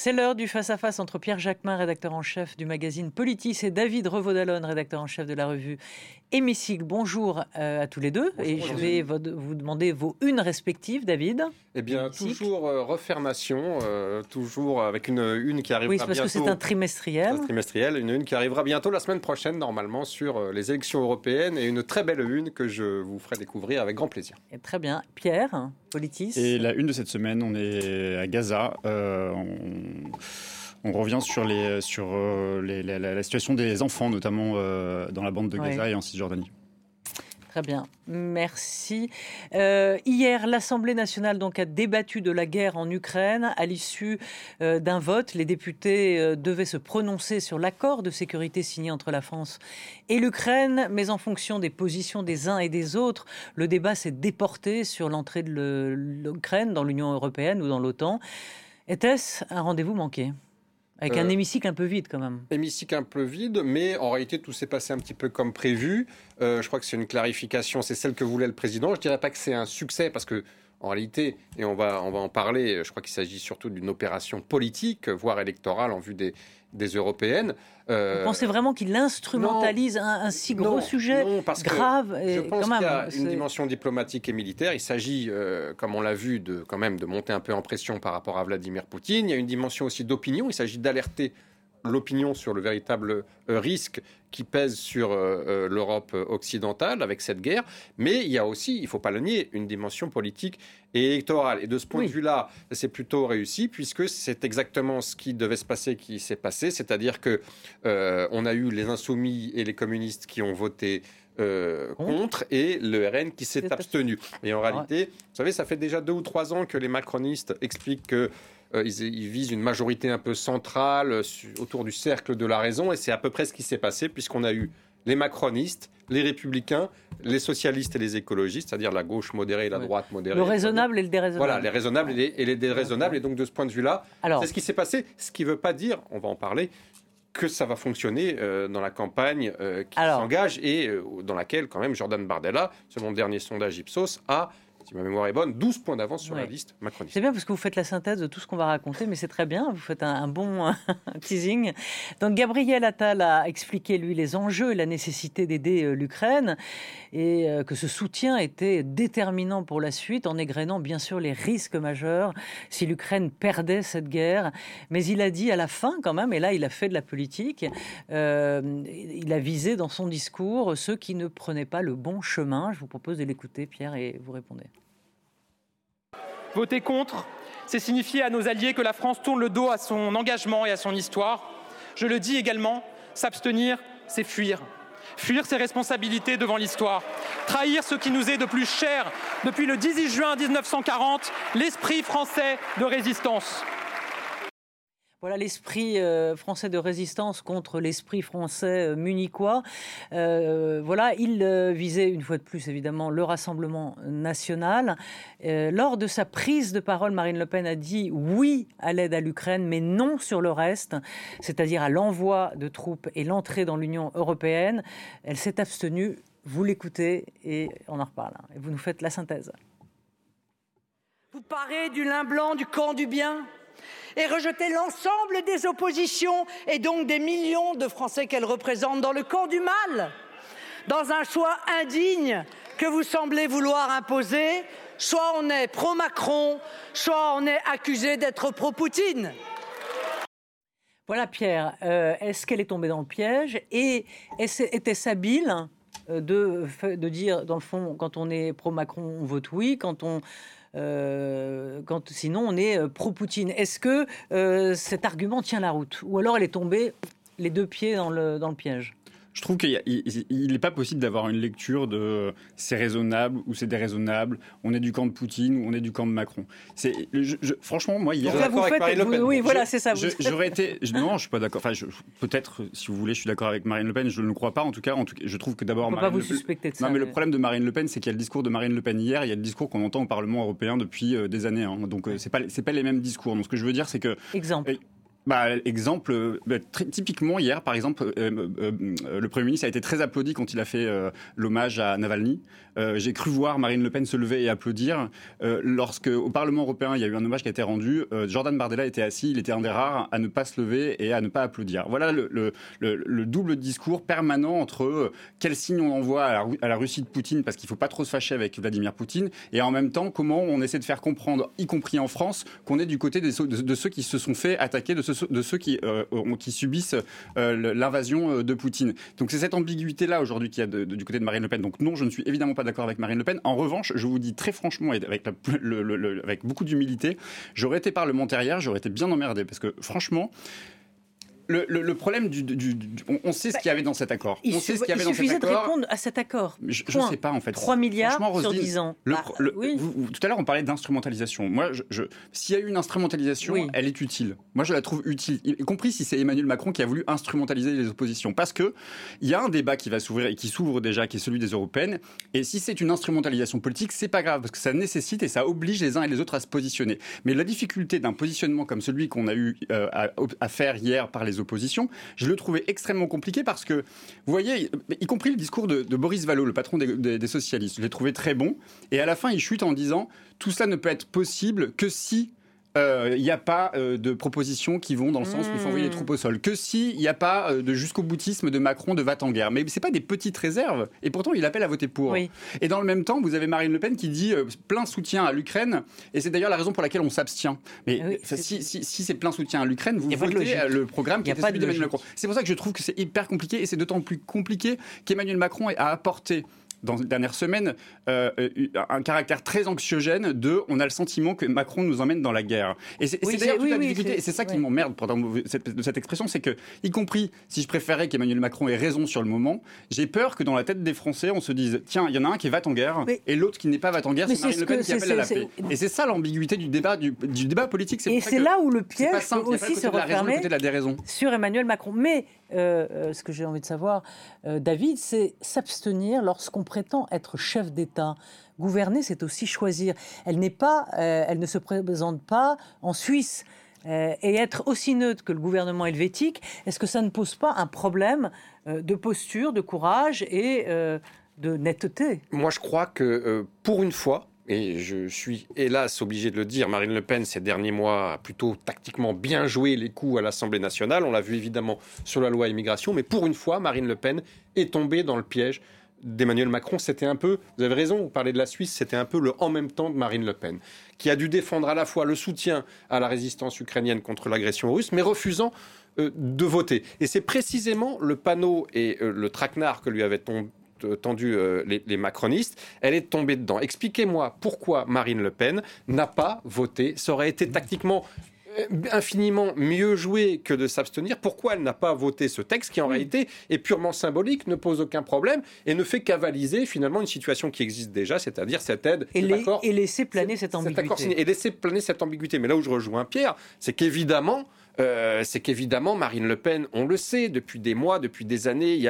C'est l'heure du face-à-face entre Pierre Jacquemin, rédacteur en chef du magazine Politis, et David Revaud-Dallon, rédacteur en chef de la revue Hémicycle. Bonjour à tous les deux. Bonjour, et je vais vous demander vos unes respectives, David. Eh bien, toujours refaire nation, toujours avec une une qui arrivera bientôt. Oui, c'est parce que c'est un trimestriel. Une une qui arrivera bientôt la semaine prochaine, normalement, sur les élections européennes, et une très belle une que je vous ferai découvrir avec grand plaisir. Et très bien. Pierre, Politis. Et la une de cette semaine, on est à Gaza. On revient sur la situation des enfants, notamment dans la bande de Gaza et en Cisjordanie. Très bien, merci. Hier, l'Assemblée nationale a débattu de la guerre en Ukraine. À l'issue d'un vote, les députés devaient se prononcer sur l'accord de sécurité signé entre la France et l'Ukraine. Mais en fonction des positions des uns et des autres, le débat s'est déporté sur l'entrée de l'Ukraine dans l'Union européenne ou dans l'OTAN. Était-ce un rendez-vous manqué ? Avec un hémicycle un peu vide quand même. Hémicycle un peu vide, mais en réalité tout s'est passé un petit peu comme prévu. Je crois que c'est une clarification, c'est celle que voulait le président. Je ne dirais pas que c'est un succès parce que en réalité, et on va en parler, je crois qu'il s'agit surtout d'une opération politique, voire électorale en vue des européennes. Vous pensez vraiment qu'il instrumentalise un si gros sujet grave Je pense qu'il y a une dimension diplomatique et militaire. Il s'agit, comme on l'a vu, de monter un peu en pression par rapport à Vladimir Poutine. Il y a une dimension aussi d'opinion. Il s'agit d'alerter l'opinion sur le véritable risque qui pèse sur l'Europe occidentale avec cette guerre. Mais il y a aussi, il ne faut pas le nier, une dimension politique et électorale. Et de ce point de vue-là, c'est plutôt réussi puisque c'est exactement ce qui devait se passer qui s'est passé. C'est-à-dire qu'on a eu les insoumis et les communistes qui ont voté contre et le RN qui s'est abstenu. Et en réalité, vous savez, ça fait déjà 2 ou 3 ans que les macronistes expliquent que ils visent une majorité un peu centrale autour du cercle de la raison, et c'est à peu près ce qui s'est passé puisqu'on a eu les macronistes, les républicains, les socialistes et les écologistes, c'est-à-dire la gauche modérée et la droite modérée. Le raisonnable et le déraisonnable. Voilà, les raisonnables et les déraisonnables. Et donc de ce point de vue-là, c'est ce qui s'est passé, ce qui ne veut pas dire, on va en parler, que ça va fonctionner dans la campagne qui s'engage et dans laquelle quand même Jordan Bardella, selon le dernier sondage Ipsos, a, si ma mémoire est bonne, 12 points d'avance sur la liste macroniste. C'est bien parce que vous faites la synthèse de tout ce qu'on va raconter, mais c'est très bien, vous faites un bon teasing. Donc Gabriel Attal a expliqué, lui, les enjeux et la nécessité d'aider l'Ukraine, et que ce soutien était déterminant pour la suite, en égrénant bien sûr les risques majeurs si l'Ukraine perdait cette guerre. Mais il a dit à la fin quand même, et là il a fait de la politique, il a visé dans son discours ceux qui ne prenaient pas le bon chemin. Je vous propose de l'écouter, Pierre, et vous répondez. Voter contre, c'est signifier à nos alliés que la France tourne le dos à son engagement et à son histoire. Je le dis également, s'abstenir, c'est fuir. Fuir ses responsabilités devant l'histoire. Trahir ce qui nous est de plus cher depuis le 18 juin 1940, l'esprit français de résistance. Voilà l'esprit français de résistance contre l'esprit français munichois. Voilà, il visait une fois de plus évidemment le Rassemblement national. Lors de sa prise de parole, Marine Le Pen a dit oui à l'aide à l'Ukraine, mais non sur le reste, c'est-à-dire à l'envoi de troupes et l'entrée dans l'Union européenne. Elle s'est abstenue. Vous l'écoutez et on en reparle. Et vous nous faites la synthèse. Vous parez du lin blanc du camp du bien et rejeter l'ensemble des oppositions et donc des millions de Français qu'elles représentent dans le camp du mal, dans un choix indigne que vous semblez vouloir imposer. Soit on est pro-Macron, soit on est accusé d'être pro-Poutine. Voilà Pierre, est-ce qu'elle est tombée dans le piège et était-ce habile de dire, dans le fond, quand on est pro-Macron, on vote oui, sinon on est pro-Poutine. Est-ce que cet argument tient la route? Ou alors elle est tombée les 2 pieds dans le piège? Je trouve qu'il n'est pas possible d'avoir une lecture de c'est raisonnable ou c'est déraisonnable, on est du camp de Poutine ou on est du camp de Macron. Franchement, moi, hier... Oui, voilà, c'est ça. J'aurais été... Non, je ne suis pas d'accord. Enfin, peut-être, si vous voulez, je suis d'accord avec Marine Le Pen, je ne le crois pas. En tout cas, je trouve que d'abord... On ne peut pas vous suspecter de ça. Non, mais le problème de Marine Le Pen, c'est qu'il y a le discours de Marine Le Pen hier, il y a le discours qu'on entend au Parlement européen depuis des années. Hein. Donc, c'est pas les mêmes discours. Donc, ce que je veux dire, c'est que... Exemple. Exemple, typiquement hier, par exemple, le Premier ministre a été très applaudi quand il a fait l'hommage à Navalny. J'ai cru voir Marine Le Pen se lever et applaudir. Lorsque, au Parlement européen, il y a eu un hommage qui a été rendu, Jordan Bardella était assis, il était un des rares à ne pas se lever et à ne pas applaudir. Voilà le double discours permanent entre quel signe on envoie à la Russie de Poutine, parce qu'il ne faut pas trop se fâcher avec Vladimir Poutine, et en même temps, comment on essaie de faire comprendre, y compris en France, qu'on est du côté de ceux qui se sont fait attaquer, de ceux qui subissent l'invasion de Poutine. Donc c'est cette ambiguïté-là aujourd'hui qu'il y a du côté de Marine Le Pen. Donc non, je ne suis évidemment pas d'accord avec Marine Le Pen. En revanche, je vous dis très franchement et avec beaucoup d'humilité, j'aurais été parlementaire hier, j'aurais été bien emmerdé, parce que franchement, le problème on sait ce qu'il y avait dans cet accord. Il suffisait de répondre à cet accord. Je ne sais pas, en fait. 3 milliards sur 10 ans. Oui. Tout à l'heure, on parlait d'instrumentalisation. Moi, s'il y a eu une instrumentalisation, elle est utile. Moi, je la trouve utile, y compris si c'est Emmanuel Macron qui a voulu instrumentaliser les oppositions. Parce qu'il y a un débat qui va s'ouvrir et qui s'ouvre déjà, qui est celui des européennes. Et si c'est une instrumentalisation politique, c'est pas grave, parce que ça nécessite et ça oblige les uns et les autres à se positionner. Mais la difficulté d'un positionnement comme celui qu'on a eu à faire hier par les oppositions, je le trouvais extrêmement compliqué, parce que, vous voyez, y compris le discours de Boris Vallaud, le patron des socialistes, je l'ai trouvé très bon, et à la fin il chute en disant « tout cela ne peut être possible que si il n'y a pas de propositions qui vont dans le sens où il faut envoyer les troupes au sol, que s'il n'y a pas de jusqu'au boutisme de Macron de va en guerre ». Mais ce n'est pas des petites réserves, et pourtant il appelle à voter pour. Oui. Et dans le même temps, vous avez Marine Le Pen qui dit plein soutien à l'Ukraine, et c'est d'ailleurs la raison pour laquelle on s'abstient. Mais si c'est plein soutien à l'Ukraine, vous votez le programme qui était celui d'Emmanuel Macron. C'est pour ça que je trouve que c'est hyper compliqué, et c'est d'autant plus compliqué qu'Emmanuel Macron a apporté dans les dernières semaines, un caractère très anxiogène on a le sentiment que Macron nous emmène dans la guerre. Et c'est d'ailleurs toute la difficulté, et c'est ça qui m'emmerde de cette expression, c'est que, y compris si je préférais qu'Emmanuel Macron ait raison sur le moment, j'ai peur que dans la tête des Français, on se dise, tiens, il y en a un qui est va-t-en-guerre, et l'autre qui n'est pas va-t-en-guerre, c'est Marine Le Pen qui appelle à la paix. Et c'est ça l'ambiguïté du débat politique. Et c'est là où le piège peut aussi se refermer sur Emmanuel Macron. Mais ce que j'ai envie de savoir, David, c'est s'abstenir lorsqu'on prétend être chef d'État. Gouverner, c'est aussi choisir. Elle ne se présente pas en Suisse. Et être aussi neutre que le gouvernement helvétique, est-ce que ça ne pose pas un problème de posture, de courage et de netteté ? Moi, je crois que pour une fois, et je suis hélas obligé de le dire, Marine Le Pen, ces derniers mois, a plutôt tactiquement bien joué les coups à l'Assemblée nationale. On l'a vu évidemment sur la loi immigration, mais pour une fois, Marine Le Pen est tombée dans le piège d'Emmanuel Macron. C'était un peu, vous avez raison, vous parlez de la Suisse, c'était un peu le en même temps de Marine Le Pen, qui a dû défendre à la fois le soutien à la résistance ukrainienne contre l'agression russe, mais refusant de voter. Et c'est précisément le panneau et le traquenard que lui avaient tendu les macronistes, elle est tombée dedans. Expliquez-moi pourquoi Marine Le Pen n'a pas voté. Ça aurait été tactiquement infiniment mieux joué que de s'abstenir. Pourquoi elle n'a pas voté ce texte qui en réalité est purement symbolique, ne pose aucun problème et ne fait qu'avaliser finalement une situation qui existe déjà, c'est-à-dire cette aide et laisser planer cette ambiguïté. Et laisser planer cette ambiguïté. Mais là où je rejoins Pierre, c'est qu'évidemment Marine Le Pen, on le sait, depuis des mois, depuis des années, il y a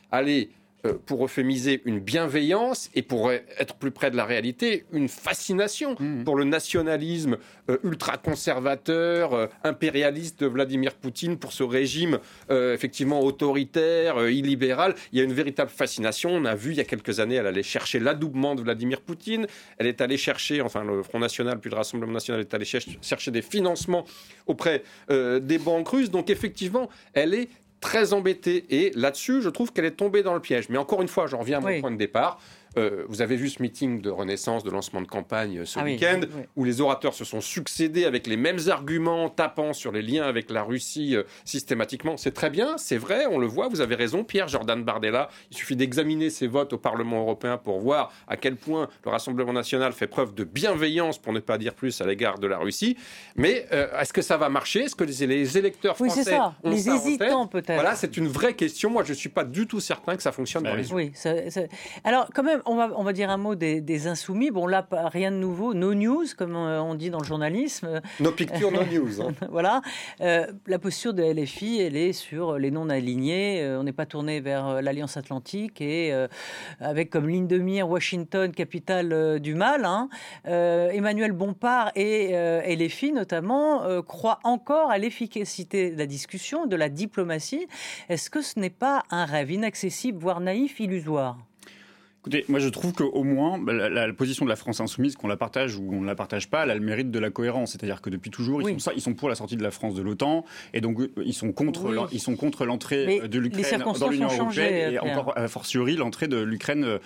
pour euphémiser, une bienveillance et pour être plus près de la réalité, une fascination pour le nationalisme ultra-conservateur, impérialiste de Vladimir Poutine, pour ce régime effectivement autoritaire, illibéral. Il y a une véritable fascination. On a vu il y a quelques années, elle allait chercher l'adoubement de Vladimir Poutine. Elle est allée chercher, le Front National puis le Rassemblement National est allé chercher des financements auprès des banques russes. Donc effectivement, elle est très embêtée. Et là-dessus, je trouve qu'elle est tombée dans le piège. Mais encore une fois, j'en reviens à mon point de départ. Vous avez vu ce meeting de Renaissance, de lancement de campagne ce week-end, où les orateurs se sont succédés avec les mêmes arguments, tapant sur les liens avec la Russie systématiquement. C'est très bien, c'est vrai, on le voit, vous avez raison, Pierre, Jordan Bardella. Il suffit d'examiner ses votes au Parlement européen pour voir à quel point le Rassemblement national fait preuve de bienveillance, pour ne pas dire plus, à l'égard de la Russie. Mais est-ce que ça va marcher ? Est-ce que les électeurs français ont les ça hésitants en tête ? peut-être. Voilà, c'est une vraie question. Moi, je ne suis pas du tout certain que ça fonctionne dans les urnes. Oui, alors quand même, on va dire un mot des Insoumis. Bon, là, rien de nouveau. No news, comme on dit dans le journalisme. No picture, no news. Hein. Voilà. La posture de LFI, elle est sur les non-alignés. On n'est pas tourné vers l'Alliance Atlantique et avec comme ligne de mire Washington, capitale du mal. Hein. Emmanuel Bompard et LFI, notamment, croient encore à l'efficacité de la discussion, de la diplomatie. Est-ce que ce n'est pas un rêve inaccessible, voire naïf, illusoire ? Écoutez, moi je trouve qu'au moins la position de la France insoumise, qu'on la partage ou on ne la partage pas, elle a le mérite de la cohérence. C'est-à-dire que depuis toujours, ils sont pour la sortie de la France de l'OTAN et donc ils sont contre l'entrée de l'Ukraine dans l'Union européenne et encore a fortiori l'entrée de l'Ukraine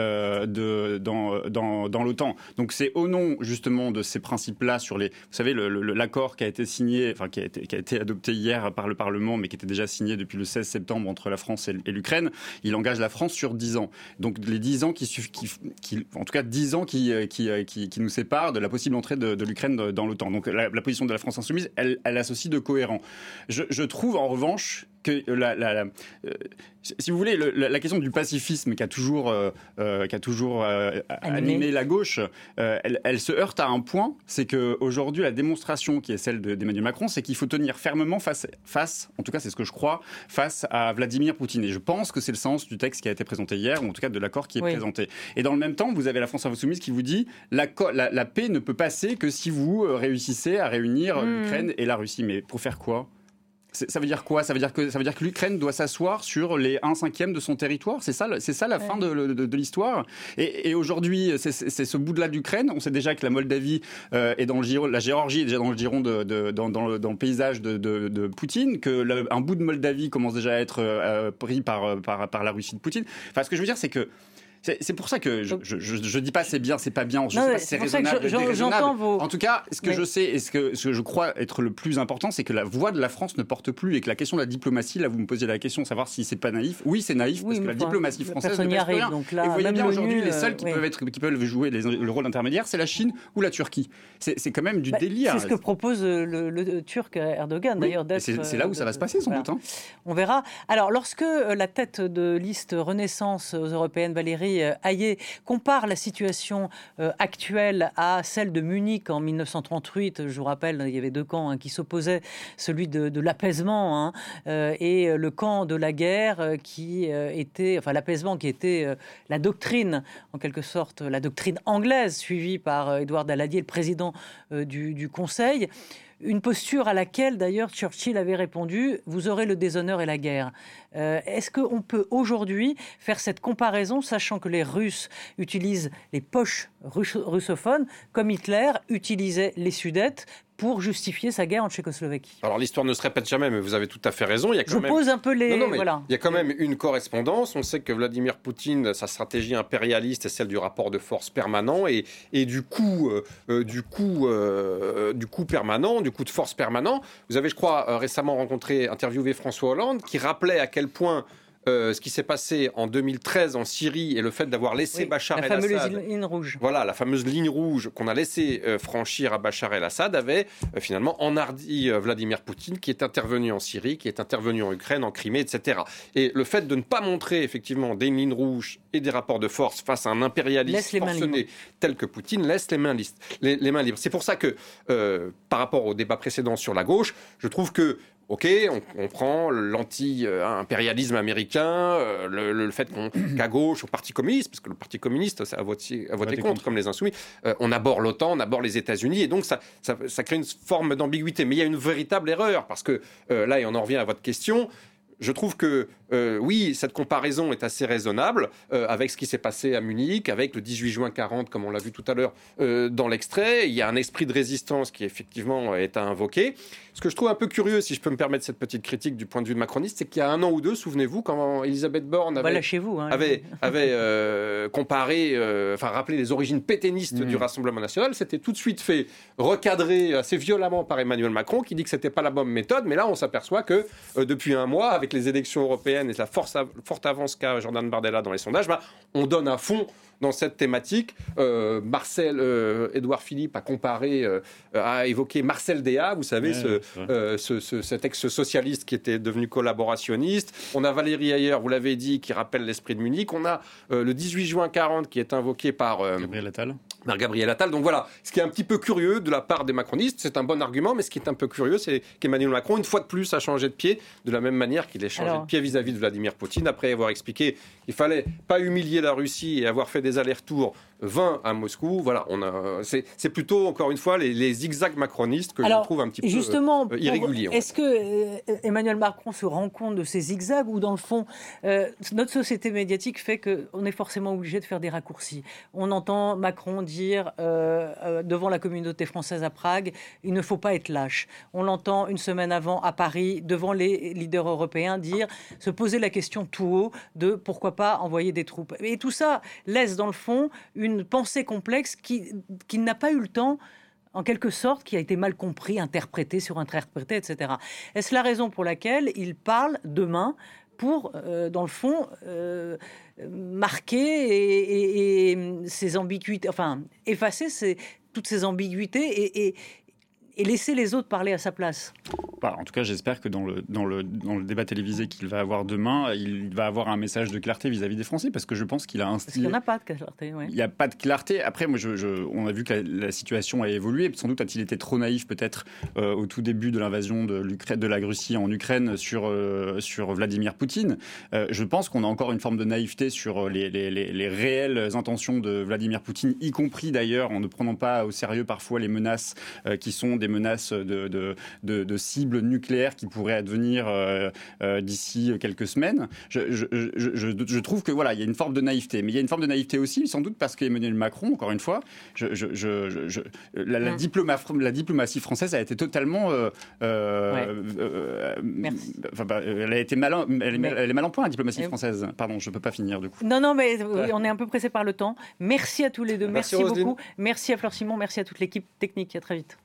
dans l'OTAN. Donc c'est au nom justement de ces principes-là sur vous savez, l'accord qui a été signé, enfin qui a été adopté hier par le Parlement, mais qui était déjà signé depuis le 16 septembre entre la France et l'Ukraine. Il engage la France sur 10 ans. Donc les 10 ans en tout cas 10 ans qui nous séparent de la possible entrée de l'Ukraine dans l'OTAN. Donc la position de la France insoumise, elle associe de cohérent. Je trouve en revanche que si vous voulez, la question du pacifisme qui a toujours animé la gauche, elle se heurte à un point, c'est qu'aujourd'hui, la démonstration qui est celle d'Emmanuel Macron, c'est qu'il faut tenir fermement face, en tout cas c'est ce que je crois, face à Vladimir Poutine. Et je pense que c'est le sens du texte qui a été présenté hier, ou en tout cas de l'accord qui est présenté. Et dans le même temps, vous avez la France insoumise qui vous dit la paix ne peut passer que si vous réussissez à réunir l'Ukraine et la Russie. Mais pour faire quoi ? Ça veut dire quoi ? Ça veut dire que l'Ukraine doit s'asseoir sur les 1/5 de son territoire ? C'est ça la fin de l'histoire. Et aujourd'hui, c'est ce bout-là d'Ukraine. On sait déjà que la Moldavie est dans le giron, la Géorgie est déjà dans le giron dans le paysage de Poutine, que un bout de Moldavie commence déjà à être pris par la Russie de Poutine. Enfin, ce que je veux dire, c'est que c'est pour ça que je dis pas c'est bien, c'est pas bien, je sais pas si c'est raisonnable, déraisonnable. En tout cas, ce que je sais et ce que je crois être le plus important, c'est que la voix de la France ne porte plus et que la question de la diplomatie, là vous me posiez la question de savoir si c'est pas naïf. Oui, c'est naïf parce que la diplomatie française ne reste rien. Donc là, et vous voyez bien aujourd'hui les seuls qui peuvent jouer le rôle intermédiaire, c'est la Chine ou la Turquie. C'est quand même du délire. C'est ce que propose le Turc Erdogan d'ailleurs. C'est là où ça va se passer sans doute. On verra. Alors lorsque la tête de liste Renaissance aux européennes, Valérie Hayet, compare la situation actuelle à celle de Munich en 1938. Je vous rappelle, il y avait deux camps qui s'opposaient, celui de l'apaisement et le camp de la guerre qui était, enfin l'apaisement qui était la doctrine, en quelque sorte, la doctrine anglaise suivie par Édouard Daladier, le président du Conseil. Une posture à laquelle, d'ailleurs, Churchill avait répondu « Vous aurez le déshonneur et la guerre ». Est-ce qu'on peut aujourd'hui faire cette comparaison, sachant que les Russes utilisent les poches russophones, comme Hitler utilisait les Sudètes pour justifier sa guerre en Tchécoslovaquie? Alors l'histoire ne se répète jamais, mais vous avez tout à fait raison. Il y a pose un peu les... Voilà. Il y a quand même une correspondance. On sait que Vladimir Poutine, sa stratégie impérialiste est celle du rapport de force permanent et du coup permanent, du coup de force permanent. Vous avez, je crois, récemment interviewé François Hollande, qui rappelait à quel point ce qui s'est passé en 2013 en Syrie et le fait d'avoir laissé Bachar el-Assad... La fameuse ligne rouge. Voilà, la fameuse ligne rouge qu'on a laissé franchir à Bachar el-Assad avait finalement enhardi Vladimir Poutine, qui est intervenu en Syrie, qui est intervenu en Ukraine, en Crimée, etc. Et le fait de ne pas montrer effectivement des lignes rouges et des rapports de force face à un impérialiste forcené tel que Poutine laisse les mains libres. C'est pour ça que, par rapport au débat précédent sur la gauche, je trouve que OK, on prend l'anti-impérialisme américain, le fait qu'à gauche, au Parti communiste, parce que le Parti communiste a voté contre, comme les Insoumis, on aborde l'OTAN, on aborde les États-Unis, et donc ça crée une forme d'ambiguïté. Mais il y a une véritable erreur, parce que là, et on en revient à votre question, je trouve que, oui, cette comparaison est assez raisonnable avec ce qui s'est passé à Munich, avec le 18 juin 40, comme on l'a vu tout à l'heure dans l'extrait. Il y a un esprit de résistance qui, effectivement, est à invoquer. Ce que je trouve un peu curieux, si je peux me permettre cette petite critique du point de vue de macroniste, c'est qu'il y a 1 an ou 2, souvenez-vous, quand Elisabeth Borne avait rappelé les origines pétainistes du Rassemblement national, c'était tout de suite fait recadrer assez violemment par Emmanuel Macron, qui dit que c'était pas la bonne méthode. Mais là, on s'aperçoit que depuis un mois, avec avec les élections européennes et la forte avance qu'a Jordan Bardella dans les sondages, on donne à fond dans cette thématique. Édouard Philippe a évoqué Marcel Déat, vous savez, cet ex-socialiste qui était devenu collaborationniste. On a Valérie Ayer, vous l'avez dit, qui rappelle l'esprit de Munich. On a le 18 juin 40 qui est invoqué par Gabriel Attal. Donc voilà, ce qui est un petit peu curieux de la part des macronistes, c'est un bon argument, mais ce qui est un peu curieux, c'est qu'Emmanuel Macron, une fois de plus, a changé de pied, de la même manière qu'il a changé de pied vis-à-vis de Vladimir Poutine, après avoir expliqué qu'il fallait pas humilier la Russie et avoir fait des allers-retours 20 à Moscou. Voilà, c'est plutôt, encore une fois, les zigzags macronistes que je trouve un petit peu irréguliers. Est-ce que Emmanuel Macron se rend compte de ces zigzags ou, dans le fond, notre société médiatique fait qu'on est forcément obligé de faire des raccourcis? On entend Macron dire devant la communauté française à Prague, il ne faut pas être lâche. On l'entend une semaine avant à Paris, devant les leaders européens, se poser la question tout haut de pourquoi pas envoyer des troupes. Et tout ça laisse dans le fond une pensée complexe qui n'a pas eu le temps, en quelque sorte, qui a été mal compris, interprété, surinterprété, etc. Est-ce la raison pour laquelle il parle demain pour, dans le fond, marquer et ces ambiguïtés, enfin, effacer toutes ces ambiguïtés et laisser les autres parler à sa place? En tout cas, j'espère que dans le débat télévisé qu'il va avoir demain, il va avoir un message de clarté vis-à-vis des Français, parce que je pense qu'il a Parce qu'il n'y en a pas de clarté. Ouais. Il n'y a pas de clarté. Après, moi, on a vu que la situation a évolué. Sans doute a-t-il été trop naïf, peut-être, au tout début de l'invasion de la Russie en Ukraine sur Vladimir Poutine. Je pense qu'on a encore une forme de naïveté sur les réelles intentions de Vladimir Poutine, y compris d'ailleurs en ne prenant pas au sérieux parfois les menaces qui sont des menaces de cibles nucléaires qui pourraient advenir d'ici quelques semaines. Je trouve que voilà, il y a une forme de naïveté, mais il y a une forme de naïveté aussi, sans doute parce qu'Emmanuel Macron, encore une fois, la diplomatie française a été totalement, elle est mal en point, la diplomatie française. Pardon, je peux pas finir du coup. Non, mais on est un peu pressé par le temps. Merci à tous les deux, merci beaucoup, merci à Fleur Simon, merci à toute l'équipe technique. À très vite.